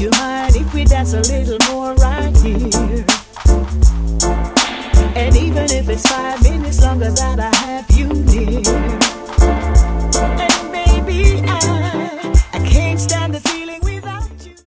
you mind if we dance a little more right here? And even if it's 5 minutes longer that I